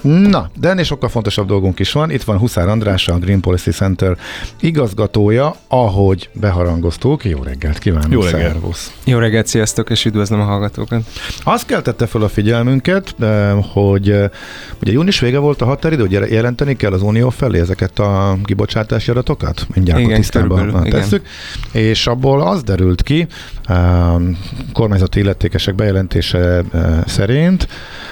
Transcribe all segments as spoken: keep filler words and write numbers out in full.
Na, de ennél sokkal fontosabb dolgunk is van. Itt van Huszár András, a Green Policy Center igazgatója, ahogy beharangoztuk. Jó reggelt kívánok, Jó reggelt. Szervusz. Jó reggelt, sziasztok, és üdvözlöm a hallgatókat. Azt keltette fel a figyelmünket, hogy ugye június vége volt a határidő, hogy jelenteni kell az Unió felé ezeket a kibocsátási adatokat? Mindjárt igen, tisztában tesszük. És abból az derült ki, kormányzati illetékesek bejelentése szerint,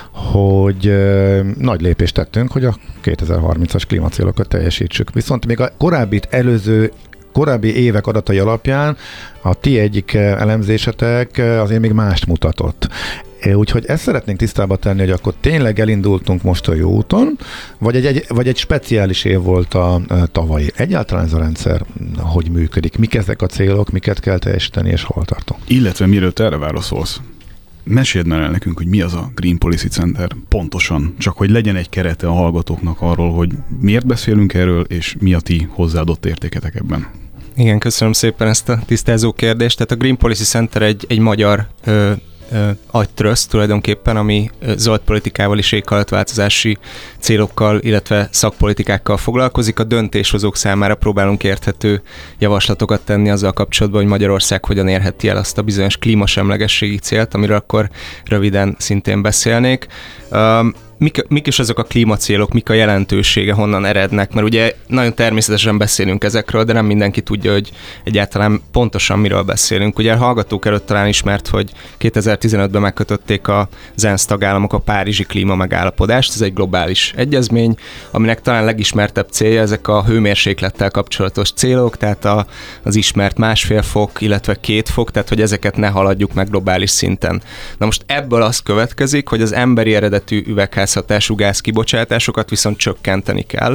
hogy nagy lépést tettünk, hogy a kétezer-harmincas klímacélokat teljesítsük. Viszont még a korábbi előző korábbi évek adatai alapján a ti egyik elemzésetek azért még mást mutatott. Úgyhogy ezt szeretnénk tisztába tenni, hogy akkor tényleg elindultunk most a jó úton, vagy egy, egy, vagy egy speciális év volt a, a tavalyi. Egyáltalán ez a rendszer hogy működik? Mik ezek a célok, miket kell teljesíteni, és hol tartunk? Illetve mielőtt erre válaszolsz, meséld már el nekünk, hogy mi az a Green Policy Center pontosan, csak hogy legyen egy kerete a hallgatóknak arról, hogy miért beszélünk erről, és mi a ti hozzáadott értéketek ebben. Igen, köszönöm szépen ezt a tisztázó kérdést. Tehát a Green Policy Center egy, egy magyar ö, ö, agytröszt tulajdonképpen, ami zöld politikával és éghajlatváltozási célokkal, illetve szakpolitikákkal foglalkozik. A döntéshozók számára próbálunk érthető javaslatokat tenni azzal kapcsolatban, hogy Magyarország hogyan érheti el azt a bizonyos klímasemlegességi célt, amiről akkor röviden szintén beszélnék. Um, Mik, mik is azok a klímacélok, mik a jelentősége, honnan erednek, mert ugye nagyon természetesen beszélünk ezekről, de nem mindenki tudja, hogy egyáltalán pontosan miről beszélünk. Ugye a hallgatók előtt talán ismert, hogy kétezer-tizenötben megkötötték az ENSZ tagállamok a Párizsi klímamegállapodást, ez egy globális egyezmény, aminek talán legismertebb célja ezek a hőmérséklettel kapcsolatos célok, tehát a, az ismert másfél fok, illetve két fok, tehát hogy ezeket ne haladjuk meg globális szinten. Na most ebből az következik, hogy az emberi eredetű üvegház hatású gázkibocsátásokat viszont csökkenteni kell.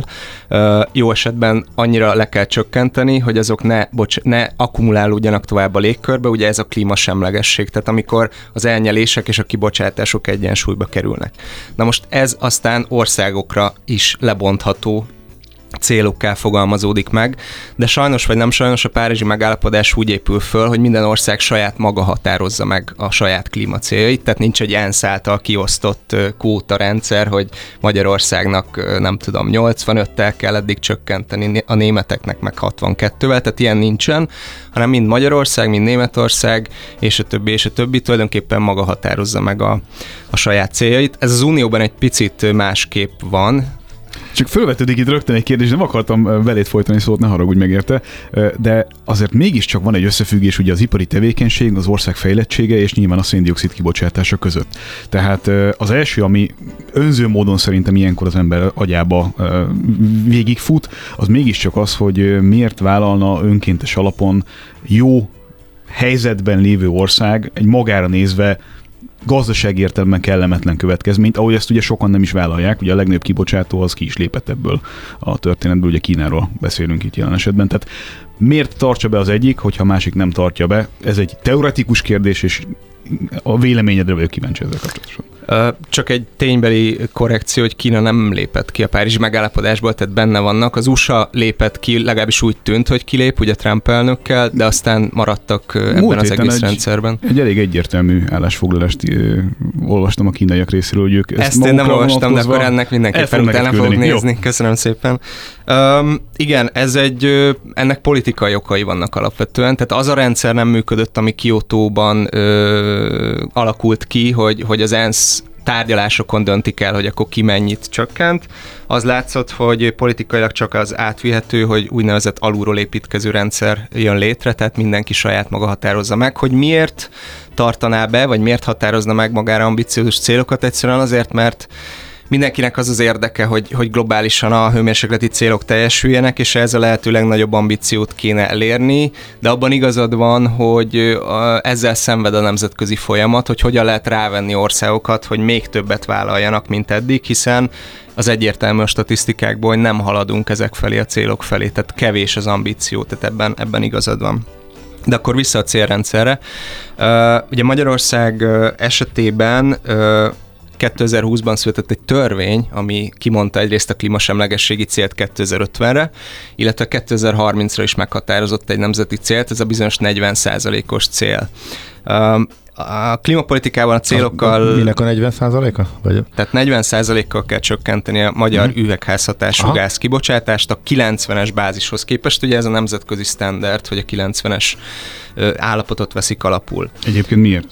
Jó esetben annyira le kell csökkenteni, hogy azok ne, bocs, ne akkumulálódjanak tovább a légkörbe, ugye ez a klímasemlegesség, tehát amikor az elnyelések és a kibocsátások egyensúlyba kerülnek. Na most ez aztán országokra is lebontható célokká fogalmazódik meg, de sajnos vagy nem sajnos a párizsi megállapodás úgy épül föl, hogy minden ország saját maga határozza meg a saját klímacéljait, tehát nincs egy ENSZ által kiosztott kvótarendszer, hogy Magyarországnak nem tudom, nyolcvanöttel kell eddig csökkenteni, a németeknek meg hatvankettővel, tehát ilyen nincsen, hanem mind Magyarország, mind Németország, és a többi, és a többi tulajdonképpen maga határozza meg a, a saját céljait. Ez az Unióban egy picit másképp van. Csak fölvetődik itt rögtön egy kérdés, nem akartam velét folytani szót, ne haragudj meg érte, de azért mégiscsak van egy összefüggés ugye az ipari tevékenység, az ország fejlettsége és nyilván a szén-dioxid kibocsátása között. Tehát az első, ami önző módon szerintem ilyenkor az ember agyába végigfut, az mégiscsak az, hogy miért vállalna önkéntes alapon jó helyzetben lévő ország egy magára nézve gazdasági értelemben kellemetlen következményt, ahogy ezt ugye sokan nem is vállalják, ugye a legnagyobb kibocsátó az ki is lépett ebből a történetből, ugye Kínáról beszélünk itt jelen esetben. Tehát miért tartsa be az egyik, hogyha a másik nem tartja be? Ez egy teoretikus kérdés, és a véleményedre vagyok kíváncsi ezzel kapcsolatosan. Csak egy ténybeli korrekció, hogy Kína nem lépett ki a párizsi megállapodásból, tehát benne vannak. Az u es á lépett ki, legalábbis úgy tűnt, hogy kilép, ugye Trump elnökkel, de aztán maradtak ebben Múlt az egész egy, rendszerben. Egy elég egyértelmű állásfoglalást ö, olvastam a kínaiak részéről, hogy ők ezt, ezt én nem olvastam, de akkor ennek mindenképpen utána fogok nézni. Jó. Köszönöm szépen. Um, igen, ez egy, ennek politikai okai vannak alapvetően, tehát az a rendszer nem működött, ami Kiotóban ö, alakult ki, hogy, hogy az ENSZ tárgyalásokon döntik el, hogy akkor ki mennyit csökkent. Az látszott, hogy politikailag csak az átvihető, hogy úgynevezett alulról építkező rendszer jön létre, tehát mindenki saját maga határozza meg, hogy miért tartaná be, vagy miért határozna meg magára ambiciózus célokat, egyszerűen azért, mert mindenkinek az az érdeke, hogy, hogy globálisan a hőmérsékleti célok teljesüljenek, és ez a lehető legnagyobb ambíciót kéne elérni, de abban igazad van, hogy ezzel szenved a nemzetközi folyamat, hogy hogyan lehet rávenni országokat, hogy még többet vállaljanak, mint eddig, hiszen az egyértelmű a statisztikákból, hogy nem haladunk ezek felé, a célok felé, tehát kevés az ambíció, tehát ebben, ebben igazad van. De akkor vissza a célrendszerre. Ugye Magyarország esetében kétezer-húszban született egy törvény, ami kimondta egyrészt a klímasemlegességi célt kétezer-ötvenre, illetve kétezer-harmincra is meghatározott egy nemzeti célt, ez a bizonyos negyven százalékos cél. a klímapolitikában a célokkal... Minek a negyven százaléka? Vagy? Tehát negyven százalékkal kell csökkenteni a magyar uh-huh. üvegházhatású gáz kibocsátást a kilencvenes bázishoz képest. Ugye ez a nemzetközi standard, hogy a kilencvenes állapotot veszik alapul. Egyébként miért?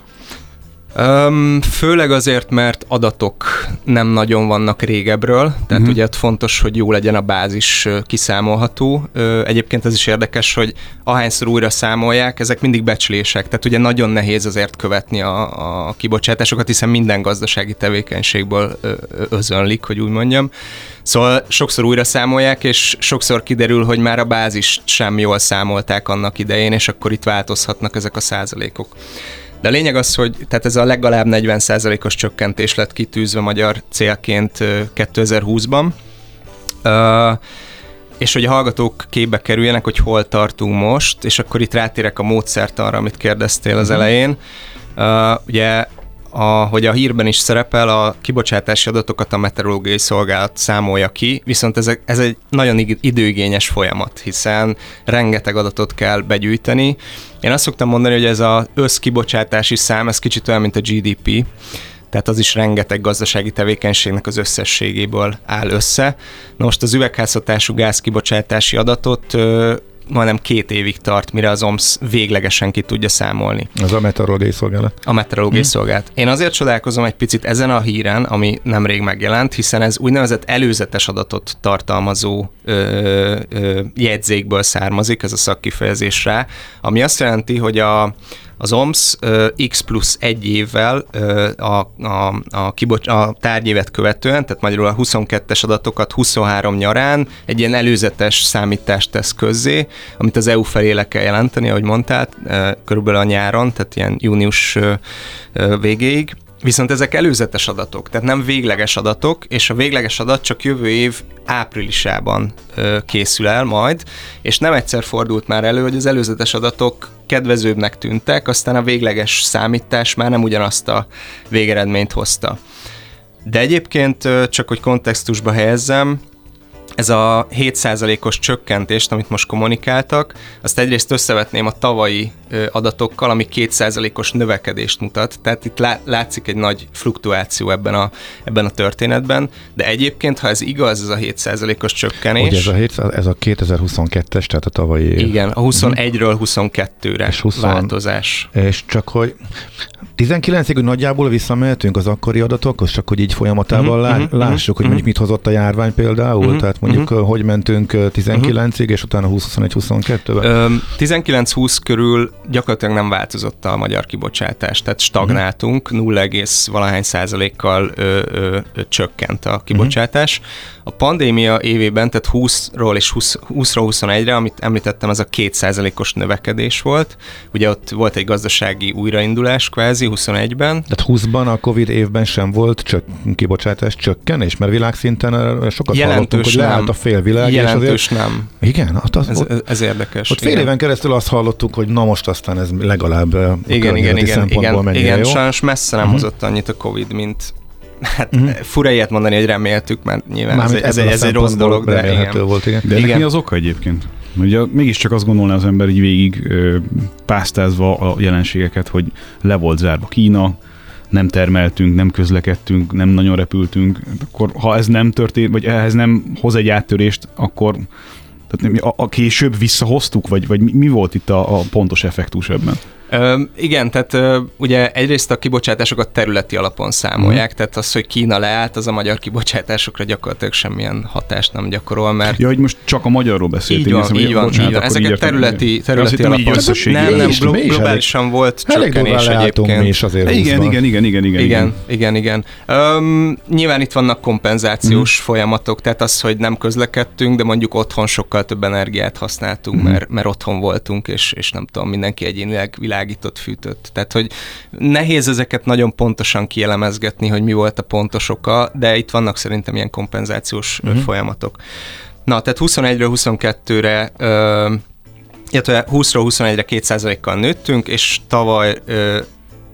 Um, főleg azért, mert adatok nem nagyon vannak régebről, tehát uh-huh. ugye ott fontos, hogy jó legyen a bázis kiszámolható. Egyébként ez is érdekes, hogy ahányszor újra számolják, ezek mindig becslések, tehát ugye nagyon nehéz azért követni a, a kibocsátásokat, hiszen minden gazdasági tevékenységből özönlik, hogy úgy mondjam. Szóval sokszor újra számolják, és sokszor kiderül, hogy már a bázist sem jól számolták annak idején, és akkor itt változhatnak ezek a százalékok. De a lényeg az, hogy tehát ez a legalább negyven százalékos csökkentés lett kitűzve magyar célként kétezer-húszban, uh, és hogy a hallgatók képbe kerüljenek, hogy hol tartunk most, és akkor itt rátérek a módszertanra, amit kérdeztél az elején. Uh, ugye, a, hogy a hírben is szerepel, a kibocsátási adatokat a meteorológiai szolgálat számolja ki, viszont ez, ez egy nagyon időigényes folyamat, hiszen rengeteg adatot kell begyűjteni. Én azt szoktam mondani, hogy ez az összkibocsátási szám, ez kicsit olyan, mint a gé dé pé, tehát az is rengeteg gazdasági tevékenységnek az összességéből áll össze. Na most az üvegházhatású gázkibocsátási adatot majdnem két évig tart, mire az o em es véglegesen ki tudja számolni. Az a meteorológiai szolgálat. A meteorológiai hmm. szolgálat. Én azért csodálkozom egy picit ezen a híren, ami nemrég megjelent, hiszen ez úgynevezett előzetes adatot tartalmazó ö, ö, jegyzékből származik, ez a szakkifejezés rá, ami azt jelenti, hogy a az o em es uh, X plusz egy évvel uh, a, a, a, kibocs- a tárgyévet követően, tehát magyarul a huszonkettes adatokat huszonhárom nyarán egy ilyen előzetes számítást tesz közzé, amit az é u felé le kell jelenteni, ahogy mondtál, uh, körülbelül a nyáron, tehát ilyen június uh, uh, végéig. Viszont ezek előzetes adatok, tehát nem végleges adatok, és a végleges adat csak jövő év áprilisában ö, készül el majd, és nem egyszer fordult már elő, hogy az előzetes adatok kedvezőbbnek tűntek, aztán a végleges számítás már nem ugyanazt a végeredményt hozta. De egyébként ö, csak hogy kontextusba helyezzem, ez a hét százalékos csökkentést, amit most kommunikáltak, azt egyrészt összevetném a tavalyi ö, adatokkal, ami két százalékos növekedést mutat, tehát itt lá- látszik egy nagy fluktuáció ebben a, ebben a történetben, de egyébként, ha ez igaz, ez a hét százalékos csökkenés... Ugye ez a, hét, ez a kétezer-huszonkettes, tehát a tavalyi év. Igen, a huszonegyről huszonkettőre és húsz, változás. És csak hogy tizenkilencig nagyjából visszamehetünk az akkori adatokhoz, csak hogy így folyamatában uh-huh, lá- uh-huh, lássuk, uh-huh. hogy mondjuk mit hozott a járvány például, uh-huh. tehát mondjuk uh-huh. hogy mentünk tizenkilencig, uh-huh. és utána húsz huszonegy huszonkettőben? tizenkilenc húsz körül gyakorlatilag nem változott a magyar kibocsátás, tehát stagnáltunk, uh-huh. nulla egész valahány százalékkal ö, ö, ö, csökkent a kibocsátás. Uh-huh. A pandémia évében, tehát húszról és húszról huszonegyre, amit említettem, ez a két százalékos növekedés volt. Ugye ott volt egy gazdasági újraindulás kvázi huszonegyben. Tehát húszban a Covid évben sem volt csök, kibocsátás csökkenés, mert világszinten sokat jelentős hallottunk, hogy nem. leállt a félvilág. Jelentős és azért... nem. Igen? Ott az, ez, ott, ez érdekes. Ott fél igen. éven keresztül azt hallottuk, hogy na most aztán ez legalább igen, igen, igen, szempontból igen, mennyire igen, jó. Sajnos messze nem uh-huh. hozott annyit a Covid, mint hát uh-huh. fura ilyet mondani, hogy reméltük, mert nyilván Mármint ez, ez, ez egy rossz dolog, de igen. Volt, igen. De ennek mi az oka egyébként? Ugye mégiscsak azt gondolná az ember, hogy végig ö, pásztázva a jelenségeket, hogy le volt zárva Kína, nem termeltünk, nem közlekedtünk, nem nagyon repültünk, akkor ha ez nem történt, vagy ehhez nem hoz egy áttörést, akkor tehát a, a később visszahoztuk, vagy, vagy mi, mi volt itt a, a pontos effektus ebben? Ö, igen, tehát ö, ugye egyrészt a kibocsátásokat területi alapon számolják, mm. tehát az, hogy Kína leállt, az a magyar kibocsátásokra gyakorlatilag semmilyen hatást nem gyakorol, mert... Ja, hogy most csak a magyarról beszéltünk. Így van, hiszem, így van, bocsánat, így van. Ezeket területi, területi alapon... Nem, nem, globálisan volt csökkenés egyébként. Mi is azért igen, igen, igen, igen, igen, igen. Igen, igen. Öm, nyilván itt vannak kompenzációs mm. folyamatok, tehát az, hogy nem közlekedtünk, de mondjuk otthon sokkal több energiát használtunk, mm. mert, mert otthon voltunk, és, és nem tudom, mindenki egyénileg világított, fűtött. Tehát, hogy nehéz ezeket nagyon pontosan kielemezgetni, hogy mi volt a pontos oka, de itt vannak szerintem ilyen kompenzációs uh-huh. folyamatok. Na, tehát huszonegyről huszonkettőre, ö, illetve húszról huszonegyre két százalékkal nőttünk, és tavaly ö,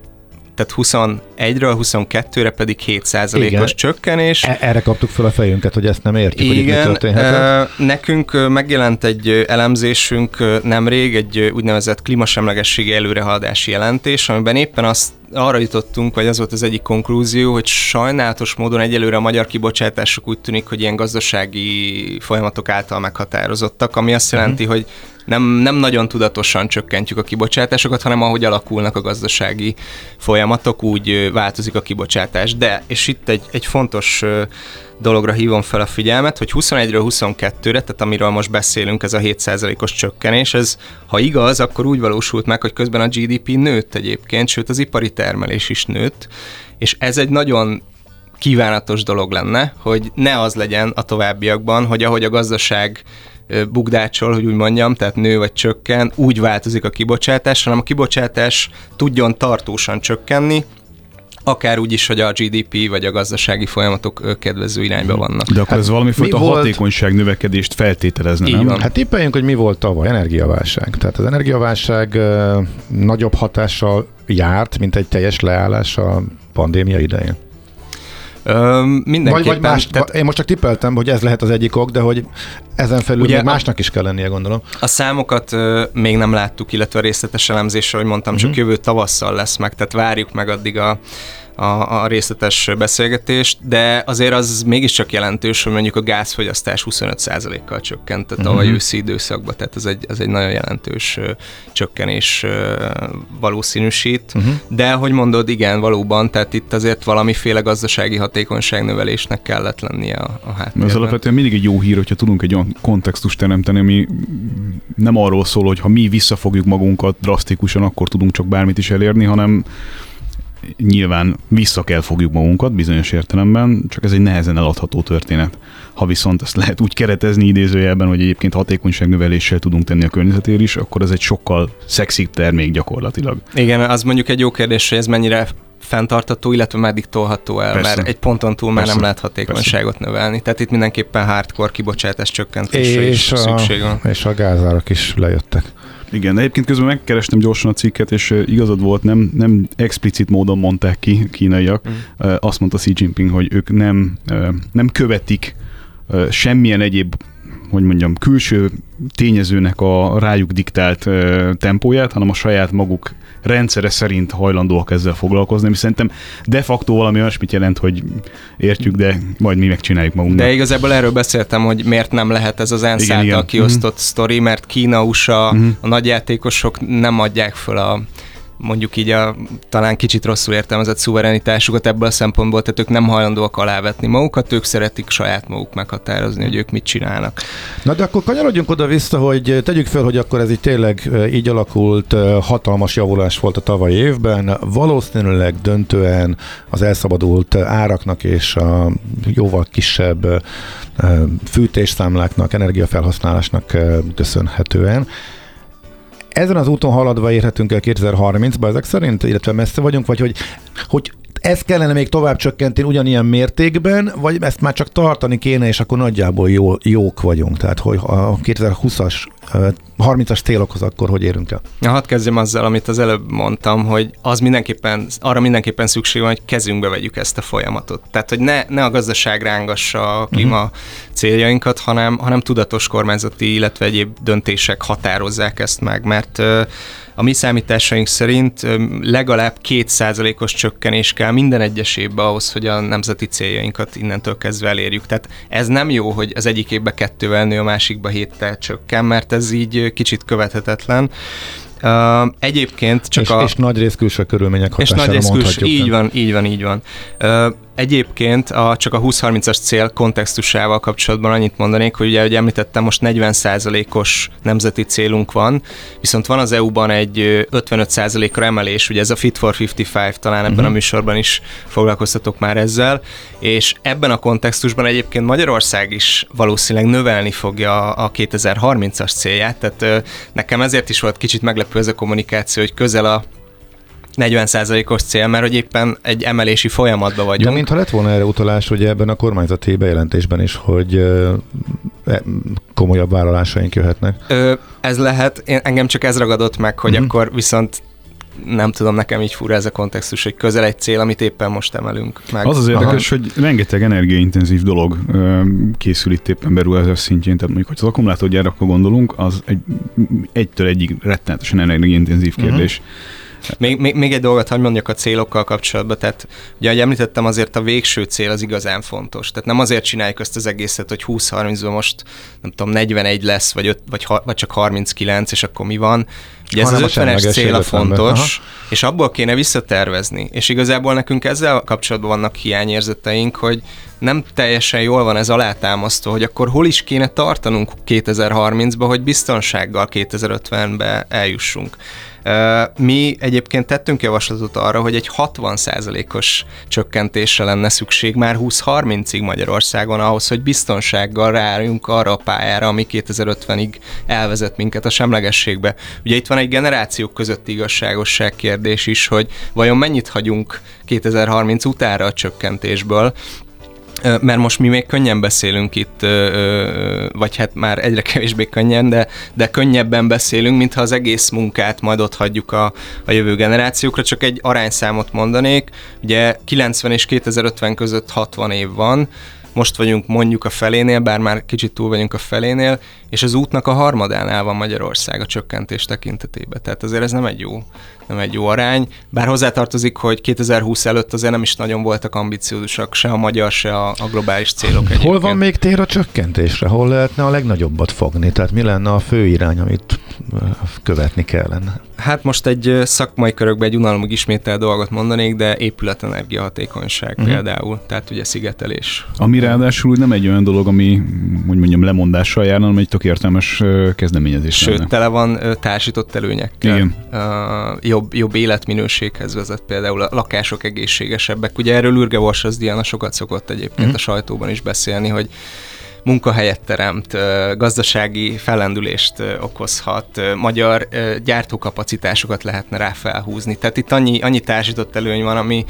tehát huszonegyről huszonkettőre pedig hét százalékos csökkenés. E- erre kaptuk fel a fejünket, hogy ezt nem értjük, igen, hogy itt mi történhetett. Nekünk megjelent egy elemzésünk nemrég, egy úgynevezett klímasemlegességi előrehaladási jelentés, amiben éppen azt arra jutottunk, vagy az volt az egyik konklúzió, hogy sajnálatos módon egyelőre a magyar kibocsátások úgy tűnik, hogy ilyen gazdasági folyamatok által meghatározottak, ami azt jelenti, uh-huh. hogy nem, nem nagyon tudatosan csökkentjük a kibocsátásokat, hanem ahogy alakulnak a gazdasági folyamatok, úgy változik a kibocsátás. De, és itt egy, egy fontos dologra hívom fel a figyelmet, hogy huszonegyről huszonkettőre, tehát amiről most beszélünk, ez a hét százalékos csökkenés, ez ha igaz, akkor úgy valósult meg, hogy közben a gé dé pé nőtt egyébként, sőt az ipari termelés is nőtt, és ez egy nagyon kívánatos dolog lenne, hogy ne az legyen a továbbiakban, hogy ahogy a gazdaság bugdácsol, hogy úgy mondjam, tehát nő vagy csökken, úgy változik a kibocsátás, hanem a kibocsátás tudjon tartósan csökkenni, akár úgy is, hogy a gé dé pé vagy a gazdasági folyamatok kedvező irányba vannak. De akkor hát ez valamifajta volt... hatékonyság növekedést feltételezne, így nem? van. Hát tippeljünk, hogy mi volt tavaly, energiaválság. Tehát az energiaválság uh, nagyobb hatással járt, mint egy teljes leállás a pandémia idején. Ö, mindenképpen. Vagy, vagy más, tehát, én most csak tippeltem, hogy ez lehet az egyik ok, de hogy ezen felül ugye még másnak is kell lennie, gondolom. A számokat ö, még nem láttuk, illetve a részletes elemzésre, hogy mondtam, uh-huh. csak jövő tavasszal lesz meg, tehát várjuk meg addig a, a, a részletes beszélgetést, de azért az mégiscsak jelentős, hogy mondjuk a gázfogyasztás huszonöt százalékkal csökkent a tavaly uh-huh. őszi időszakban, tehát ez egy, ez egy nagyon jelentős ö, csökkenés ö, valószínűsít, uh-huh. de hogy mondod, igen, valóban, tehát itt azért valamiféle gazdasági hatékonyságnövelésnek kellett lennie a, a háttérben. Ez alapvetően mindig egy jó hír, hogyha tudunk egy olyan kontextust teremteni, ami nem arról szól, hogy ha mi visszafogjuk magunkat drasztikusan, akkor tudunk csak bármit is elérni, hanem nyilván vissza kell fogjuk magunkat bizonyos értelemben, csak ez egy nehezen eladható történet. Ha viszont ezt lehet úgy keretezni idézőjelben, hogy egyébként hatékonyságnöveléssel tudunk tenni a környezetért is, akkor ez egy sokkal szexibb termék gyakorlatilag. Igen, az mondjuk egy jó kérdés, hogy ez mennyire fenntartható, illetve meddig tolható el, persze. mert egy ponton túl már persze. nem lehet hatékonyságot persze. növelni. Tehát itt mindenképpen hardcore kibocsátás csökkentésre is szükség van. És a gázárak is lejöttek. Igen, egyébként közben megkerestem gyorsan a cikket, és igazad volt, nem, nem explicit módon mondták ki kínaiak. Mm. Azt mondta Xi Jinping, hogy ők nem, nem követik semmilyen egyéb, hogy mondjam, külső tényezőnek a rájuk diktált tempóját, hanem a saját maguk rendszere szerint hajlandóak ezzel foglalkozni, és szerintem de facto valami olyasmit jelent, hogy értjük, de majd mi megcsináljuk magunknak. De igazából erről beszéltem, hogy miért nem lehet ez az ENSZ által igen. kiosztott uh-huh. sztori, mert Kína, u es á, uh-huh. a nagyjátékosok nem adják föl a mondjuk így a talán kicsit rosszul értelmezett szuverenitásukat ebből a szempontból, tehát ők nem hajlandóak alávetni magukat, ők szeretik saját maguk meghatározni, hogy ők mit csinálnak. Na de akkor kanyarodjunk oda-vissza, hogy tegyük fel, hogy akkor ez így tényleg így alakult, hatalmas javulás volt a tavalyi évben, valószínűleg döntően az elszabadult áraknak és a jóval kisebb fűtésszámláknak, energiafelhasználásnak köszönhetően. Ezen az úton haladva érhetünk el kétezer-harmincba ezek szerint, illetve messze vagyunk, vagy hogy, hogy ezt kellene még tovább csökkenteni ugyanilyen mértékben, vagy ezt már csak tartani kéne, és akkor nagyjából jó, jók vagyunk. Tehát, hogy a kétezer-húszas, harmincas célokhoz akkor hogy érünk el? Ja, hadd kezdjem azzal, amit az előbb mondtam, hogy az mindenképpen, arra mindenképpen szükség van, hogy kezünkbe vegyük ezt a folyamatot. Tehát, hogy ne, ne a gazdaság rángassa a klíma uh-huh. céljainkat, hanem, hanem tudatos kormányzati, illetve egyéb döntések határozzák ezt meg, mert a mi számításaink szerint legalább két százalékos csökkenés kell minden egyes évben ahhoz, hogy a nemzeti céljainkat innentől kezdve elérjük. Tehát ez nem jó, hogy az egyik évben kettővel nő, a másikba héttel csökken, mert ez így kicsit követhetetlen. Uh, egyébként csak és, a... És nagy rész külső körülmények hatására mondhatjuk. Így van, így van, így van. Uh, egyébként a, csak a húsz harmincas cél kontextusával kapcsolatban annyit mondanék, hogy ugye, ahogy említettem, most negyven százalékos nemzeti célunk van, viszont van az é u-ban egy ötvenöt százalékra emelés, ugye ez a Fit for ötvenöt, talán ebben uh-huh. a műsorban is foglalkoztatok már ezzel, és ebben a kontextusban egyébként Magyarország is valószínűleg növelni fogja a kétezer-harmincas célját, tehát uh, nekem ezért is volt kicsit meglepő ez a kommunikáció, hogy közel a negyven százalékos cél, mert hogy éppen egy emelési folyamatban vagyunk. De mintha lett volna erre utalás ugye ebben a kormányzati bejelentésben is, hogy ö, komolyabb vállalásaink jöhetnek. Ö, ez lehet, én, engem csak ez ragadott meg, hogy uh-huh. akkor viszont nem tudom, nekem így fura ez a kontextus, hogy közel egy cél, amit éppen most emelünk meg. Az az érdekes, Aha. hogy rengeteg energiaintenzív dolog készül itt éppen beruházás szintjén, tehát mondjuk, hogy az akkumulátorgyárakra gondolunk, az egy, egytől egyig rettenetesen energiaintenzív kérdés. Uh-huh. Még, még, még egy dolgot hadd mondjak a célokkal kapcsolatban, tehát ugye, ahogy említettem, azért a végső cél az igazán fontos. Tehát nem azért csináljuk ezt az egészet, hogy húsz-harmincban most nem tudom, negyvenegy lesz, vagy, öt, vagy, vagy csak harminckilenc, és akkor mi van. Ugye ez az ötvenes cél a fontos, és abból kéne visszatervezni. És igazából nekünk ezzel kapcsolatban vannak hiányérzeteink, hogy nem teljesen jól van ez alátámasztva, hogy akkor hol is kéne tartanunk kétezer-harmincba, hogy biztonsággal kétezer-ötvenbe eljussunk. Mi egyébként tettünk javaslatot arra, hogy egy hatvan százalékos csökkentésre lenne szükség már húsz-harmincig Magyarországon ahhoz, hogy biztonsággal rájunk arra a pályára, ami kétezer-ötvenig elvezet minket a semlegességbe. Ugye itt van egy generációk közötti igazságosság kérdés is, hogy vajon mennyit hagyunk kétezer-harminc utánra a csökkentésből, mert most mi még könnyen beszélünk itt, vagy hát már egyre kevésbé könnyen, de, de könnyebben beszélünk, mintha az egész munkát majd ott hagyjuk a, a jövő generációkra. Csak egy arányszámot mondanék, ugye kilencven és kétezer-ötven között hatvan év van, most vagyunk mondjuk a felénél, bár már kicsit túl vagyunk a felénél, és az útnak a harmadánál van Magyarország a csökkentés tekintetében. Tehát azért ez nem egy jó, nem egy jó arány. Bár hozzátartozik, hogy kétezer-húsz előtt azért nem is nagyon voltak ambiciózusak, se a magyar, se a, a globális célok egyébként. Hol van még tér a csökkentésre? Hol lehetne a legnagyobbat fogni? Tehát mi lenne a fő irány, amit követni kellene? Hát most egy szakmai körökben egy unalomig ismétel dolgot mondanék, de épületenergiahatékonyság uh-huh. például, tehát ugye szigetelés. Ami ráadásul nem egy olyan dolog, ami, hogy mondjam, lemondással járna, hanem egy tök értelmes kezdeményezés. Sőt, lenne. tele van társított előnyekkel. Igen. Uh, jobb, jobb életminőséghez vezet például, a lakások egészségesebbek. Ugye erről Ürge Borsos Diana sokat szokott egyébként uh-huh. a sajtóban is beszélni, hogy munkahelyet teremt, gazdasági fellendülést okozhat, magyar gyártókapacitásokat lehetne rá felhúzni. Tehát itt annyi, annyi társított előny van, ami,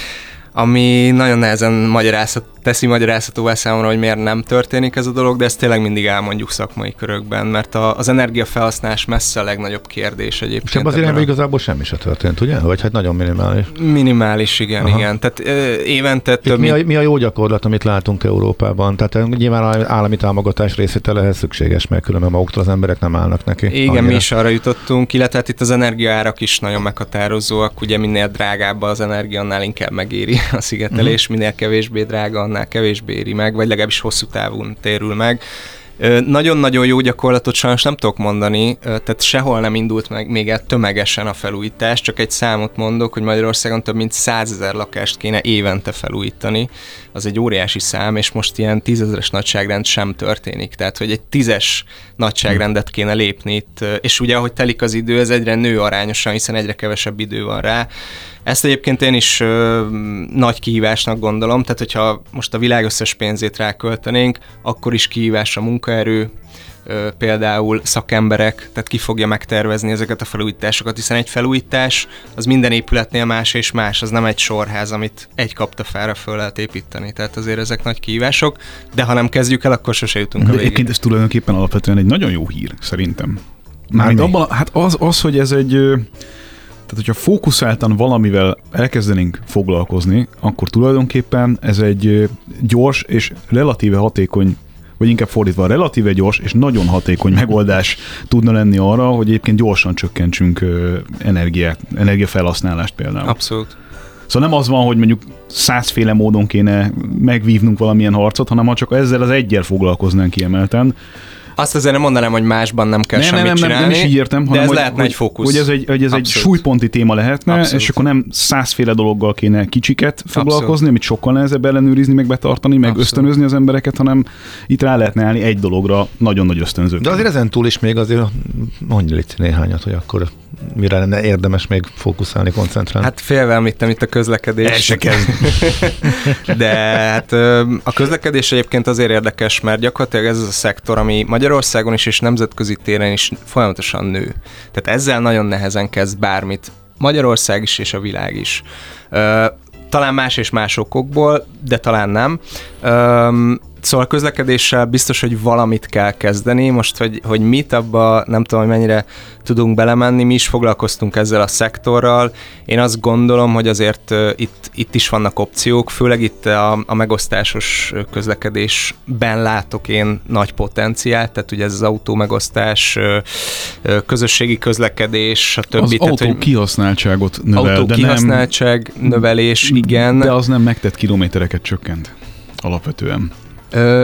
ami nagyon nehezen magyarázhat, teszi magyarázhatóvá számomra, hogy miért nem történik ez a dolog, de ezt tényleg mindig elmondjuk szakmai körökben, mert a, az energiafelhasználás messze a legnagyobb kérdés egyébként. És ebben az irányban igazából semmi se történt, ugye? Vagy hát nagyon minimális. Minimális, igen, Aha. igen. Tehát ö, évente több... Mi a, mi a jó gyakorlat, amit látunk Európában? Tehát nyilván az állami támogatás részvétele ehhez szükséges, mert különben maguktól az emberek nem állnak neki. Igen, annyira. Mi is arra jutottunk, illetve hát itt az energiaárak is nagyon meghatározóak, ugye minél drágább az energia, annál inkább megéri a szigetelés, uh-huh. minél kevésbé drága, annál kevésbé éri meg, vagy legalábbis hosszú távon térül meg. Nagyon-nagyon jó gyakorlatot sajnos nem tudok mondani, tehát sehol nem indult meg még el tömegesen a felújítás, csak egy számot mondok, hogy Magyarországon több mint százezer lakást kéne évente felújítani. Az egy óriási szám, és most ilyen tízezeres nagyságrend sem történik. Tehát, hogy egy tízes nagyságrendet kéne lépni itt, és ugye ahogy telik az idő, ez egyre nő arányosan, hiszen egyre kevesebb idő van rá. Ezt egyébként én is ö, nagy kihívásnak gondolom, tehát hogyha most a világ összes pénzét ráköltenénk, akkor is kihívás a munkaerő, ö, például szakemberek, tehát ki fogja megtervezni ezeket a felújításokat, hiszen egy felújítás az minden épületnél más és más, az nem egy sorház, amit egy kaptafára föl lehet építeni, tehát azért ezek nagy kihívások, de ha nem kezdjük el, akkor sose jutunk a végig. Egyébként ez tulajdonképpen alapvetően egy nagyon jó hír, szerintem. Mármint abban, hát az, az, hogy ez egy... Tehát, hogyha fókuszáltan valamivel elkezdenénk foglalkozni, akkor tulajdonképpen ez egy gyors és relatíve hatékony, vagy inkább fordítva, relatíve gyors és nagyon hatékony megoldás tudna lenni arra, hogy egyébként gyorsan csökkentsünk energiát, energiafelhasználást például. Abszolút. Szóval nem az van, hogy mondjuk százféle módon kéne megvívnunk valamilyen harcot, hanem ha csak ezzel az egyel foglalkoznánk kiemelten. Azt azért nem mondanám, hogy másban nem kell nem, semmit nem, nem, csinálni, nem, nem is így értem, de hanem, ez hogy, lehetne hogy, egy fókusz. Hogy ez egy, hogy ez egy súlyponti téma lehetne, Abszolút. És akkor nem százféle dologgal kéne kicsiket foglalkozni, Abszolút. Amit sokkal nehezebb ellenőrizni, meg betartani, meg Abszolút. Ösztönözni az embereket, hanem itt rá lehetne állni egy dologra nagyon nagy ösztönzőt. De azért ezen túl is még azért mondj légy néhányat, hogy akkor mire lenne érdemes még fókuszálni, koncentrálni. Hát félve említem itt a közlekedés. El se kezd. De hát a közlekedés egyébként azért érdekes, mert gyakorlatilag ez az a szektor, ami Magyarországon is és nemzetközi téren is folyamatosan nő. Tehát ezzel nagyon nehezen kezd bármit. Magyarország is és a világ is. Talán más és más okokból, de talán nem. Szóval közlekedéssel biztos, hogy valamit kell kezdeni. Most, hogy, hogy mit abba, nem tudom, hogy mennyire tudunk belemenni, mi is foglalkoztunk ezzel a szektorral. Én azt gondolom, hogy azért uh, itt, itt is vannak opciók, főleg itt a, a megosztásos közlekedésben látok én nagy potenciált, tehát ugye ez az autó megosztás, uh, közösségi közlekedés, a többi. Az tehát, autó kihasználtságot növel, autó de kihasználtság nem, növelés, igen. De az nem megtett kilométereket csökkent alapvetően. Ö,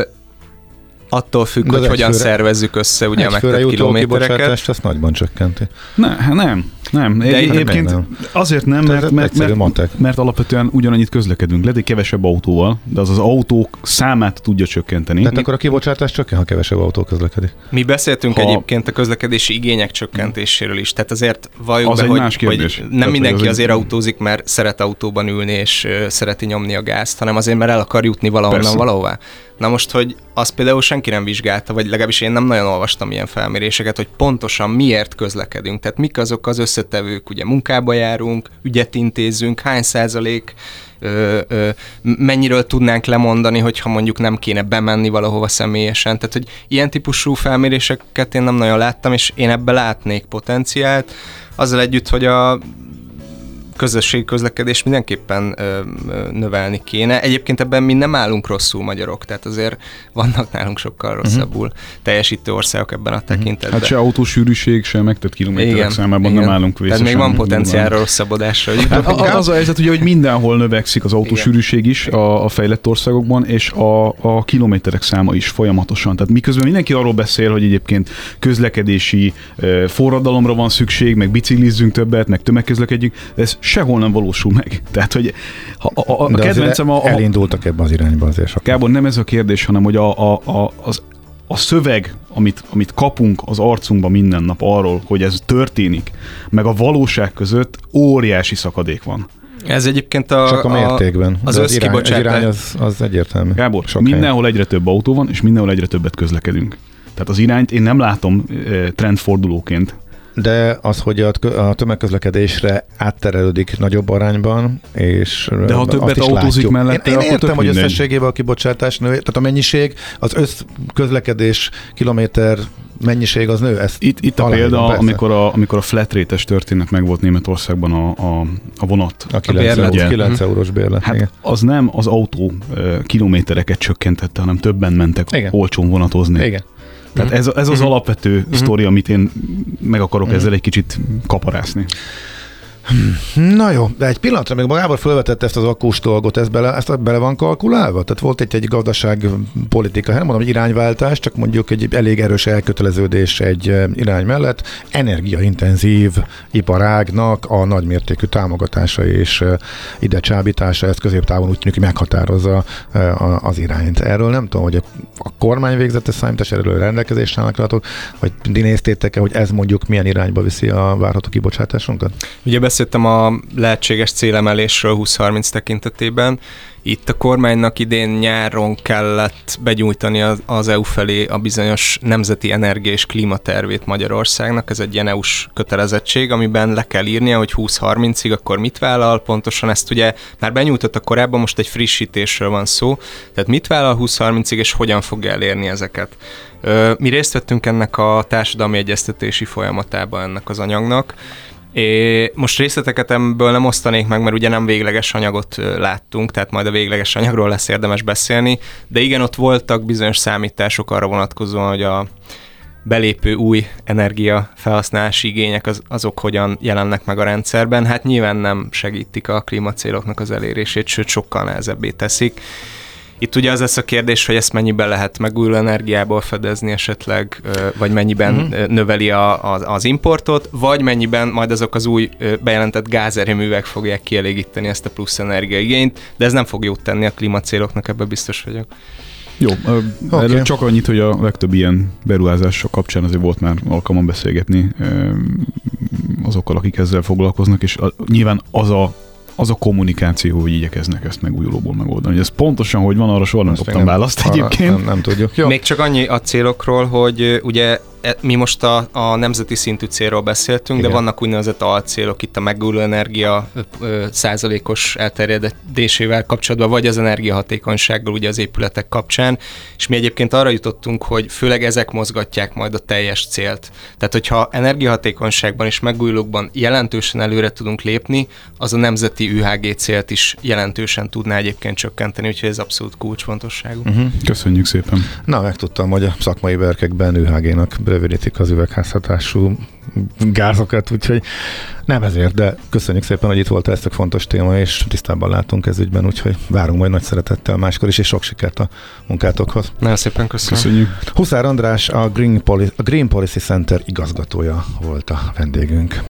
attól függ, de hogy hogyan főre, szervezzük össze ugye a megtett kilométereket. Ezt nagyban csökkenti. Ne, nem, nem. De egyébként nem. Azért nem, mert, mert, mert, mert, mert alapvetően ugyanannyit közlekedünk. Lehet, hogy kevesebb autóval, de az az autók számát tudja csökkenteni. Tehát akkor a kibocsátás csökken, ha kevesebb autó közlekedik. Mi beszéltünk ha... egyébként a közlekedési igények csökkentéséről is. Tehát azért valljuk az be, hogy, hogy nem Tehát, mindenki az azért egy... autózik, mert szeret autóban ülni és uh, szereti nyomni a gázt, hanem azért, mert el akar jutni valahonnan Persze. valahová. Na most, hogy azt például senki nem vizsgálta, vagy legalábbis én nem nagyon olvastam ilyen felméréseket, hogy pontosan miért közlekedünk. Tehát mik azok az összetevők, ugye munkába járunk, ügyet intézünk, hány százalék, ö, ö, mennyiről tudnánk lemondani, hogyha mondjuk nem kéne bemenni valahova személyesen. Tehát, hogy ilyen típusú felméréseket én nem nagyon láttam, és én ebbe látnék potenciált. Azzal együtt, hogy a közösségi közlekedés mindenképpen ö, ö, növelni kéne. Egyébként ebben mi nem állunk rosszul magyarok, tehát azért vannak nálunk sokkal rosszabbul uh-huh. teljesítő országok ebben a tekintetben. Hát se autósűrűség, se megtett kilométerek igen, számában igen. nem állunk vészesen. Tehát még van potenciálra rosszabbodásra. Hát az a helyzet, ugye, hogy mindenhol növekszik az autósűrűség is a, a fejlett országokban, és a, a kilométerek száma is folyamatosan. Tehát miközben mindenki arról beszél, hogy egyébként közlekedési uh, forradalomra van szükség, meg biciklizzünk többet, meg tömegközlekedjünk, de ez sehol nem valósul meg. Tehát, hogy a, a, a kedvencem a, a... elindultak ebbe az irányba azért. Gábor, nem ez a kérdés, hanem hogy a, a, a, az, a szöveg, amit, amit kapunk az arcunkba minden nap arról, hogy ez történik, meg a valóság között óriási szakadék van. Ez egyébként a... Csak a mértékben. Az, az összkibocsátás. Az irány az, az egyértelmű. Gábor, sok mindenhol helyen. Egyre több autó van, és mindenhol egyre többet közlekedünk. Tehát az irányt én nem látom e, trendfordulóként. De az, hogy a tömegközlekedésre átterelődik nagyobb arányban, és de ha többet autózik mellette, én, én akkor értem, hogy mindegy. összességében a kibocsátás nő, tehát a mennyiség, az összközlekedés kilométer mennyiség az nő. Ezt itt, itt a példa, amikor a, amikor a flat rate-es történet meg volt Németországban a, a, a vonat. A kilenc eurós bérlet. Hát igen. Az nem az autó kilométereket csökkentette, hanem többen mentek igen. olcsón vonatozni. Igen. Tehát ez, ez az mm-hmm. alapvető mm-hmm. sztori, amit én meg akarok mm-hmm. ezzel egy kicsit kaparászni. Na jó, de egy pillanatra még magában felvetette ezt az akkus dolgot, ez bele, ezt bele van kalkulálva? Tehát volt egy, egy gazdaságpolitika, nem mondom, egy irányváltás, csak mondjuk egy elég erős elköteleződés egy irány mellett, energiaintenzív iparágnak a nagymértékű támogatása és ide csábítása, ezt középtávon úgy tűnik, hogy meghatározza az irányt. Erről nem tudom, hogy a kormány végzette számítás, erről rendelkezésre állnak rátok, vagy néztétek-e, hogy ez mondjuk milyen irányba viszi a várható kibocsátásunkat? Ugye beszéltem a lehetséges célemelésről húsz-harminc tekintetében. Itt a kormánynak idén nyáron kellett begyújtani az, az é u felé a bizonyos nemzeti energia- és klímatervét Magyarországnak. Ez egy ilyen é u-s kötelezettség, amiben le kell írnia, hogy húsz-harmincig akkor mit vállal. Pontosan ezt ugye már benyújtotta korábban, most egy frissítésről van szó. Tehát mit vállal húsz-harmincig, és hogyan fogja elérni ezeket. Mi részt vettünk ennek a társadalmi egyeztetési folyamatában ennek az anyagnak. É, most részleteket ebből nem osztanék meg, mert ugye nem végleges anyagot láttunk, tehát majd a végleges anyagról lesz érdemes beszélni, de igen, ott voltak bizonyos számítások arra vonatkozóan, hogy a belépő új energiafelhasználási igények az, azok hogyan jelennek meg a rendszerben. Hát nyilván nem segítik a klímacéloknak az elérését, sőt sokkal nehezebbé teszik. Itt ugye az lesz a kérdés, hogy ezt mennyiben lehet megújuló energiából fedezni esetleg, vagy mennyiben uh-huh. növeli a, az, az importot, vagy mennyiben majd azok az új bejelentett gázerőművek fogják kielégíteni ezt a plusz energiaigényt, de ez nem fog jót tenni a klímacéloknak, ebben biztos vagyok. Jó, okay. Erről csak annyit, hogy a legtöbb ilyen beruházások kapcsán azért volt már alkalmam beszélgetni azokkal, akik ezzel foglalkoznak, és a, nyilván az a az a kommunikáció, hogy igyekeznek ezt megújulóból megoldani. Ez pontosan, hogy van, arra soha nem kaptam választ egyébként. Nem, nem tudjuk. Jó. Még csak annyi a célokról, hogy ugye mi most a, a nemzeti szintű célról beszéltünk, igen. De vannak úgynevezett alcélok itt a megújuló energia ö, százalékos elterjedésével kapcsolatban, vagy az energiahatékonysággal ugye az épületek kapcsán, és mi egyébként arra jutottunk, hogy főleg ezek mozgatják majd a teljes célt. Tehát, hogyha energiahatékonyságban és megújulókban jelentősen előre tudunk lépni, az a nemzeti ü há gé célt is jelentősen tudná egyébként csökkenteni, úgyhogy ez abszolút kulcsfontosságú. Uh-huh. Köszönjük szépen. Na, megtudtam, hogy a szakmai berkekben ü há gének rövidítik az üvegházhatású gázokat, úgyhogy nem ezért, de köszönjük szépen, hogy itt volt, ez tök fontos téma, és tisztában látunk ez ügyben, úgyhogy várunk majd nagy szeretettel máskor is, és sok sikert a munkátokhoz. Nagyon szépen köszönöm. Köszönjük. Huszár András, a Green, Poli- a Green Policy Center igazgatója volt a vendégünk.